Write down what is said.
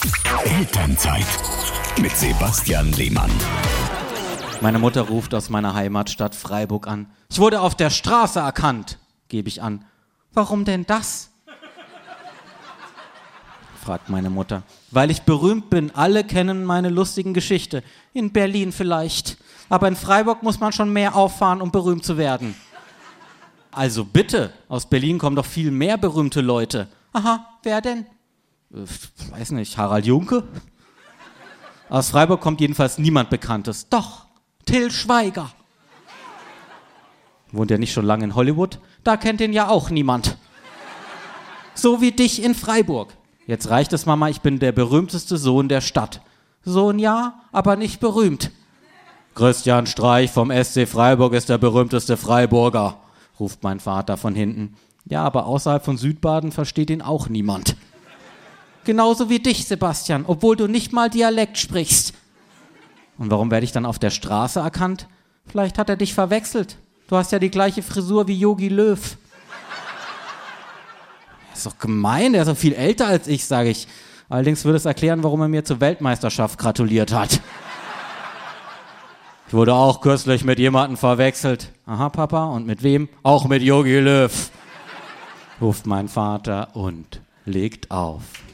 Elternzeit mit Sebastian Lehmann. Meine Mutter ruft aus meiner Heimatstadt Freiburg an. Ich wurde auf der Straße erkannt, gebe ich an. Warum denn das? Fragt meine Mutter. Weil ich berühmt bin. Alle kennen meine lustigen Geschichte. In Berlin vielleicht. Aber in Freiburg muss man schon mehr auffahren, um berühmt zu werden. Also bitte, aus Berlin kommen doch viel mehr berühmte Leute. Aha, wer denn? Weiß nicht, Harald Junke? Aus Freiburg kommt jedenfalls niemand Bekanntes. Doch, Till Schweiger. Wohnt er nicht schon lange in Hollywood? Da kennt ihn ja auch niemand. So wie dich in Freiburg. Jetzt reicht es, Mama, ich bin der berühmteste Sohn der Stadt. Sohn ja, aber nicht berühmt. Christian Streich vom SC Freiburg ist der berühmteste Freiburger, ruft mein Vater von hinten. Ja, aber außerhalb von Südbaden versteht ihn auch niemand. Genauso wie dich, Sebastian, obwohl du nicht mal Dialekt sprichst. Und warum werde ich dann auf der Straße erkannt? Vielleicht hat er dich verwechselt. Du hast ja die gleiche Frisur wie Jogi Löw. Das ist doch gemein, der ist doch viel älter als ich, sage ich. Allerdings würde es erklären, warum er mir zur Weltmeisterschaft gratuliert hat. Ich wurde auch kürzlich mit jemandem verwechselt. Aha, Papa, und mit wem? Auch mit Jogi Löw, ruft mein Vater und legt auf.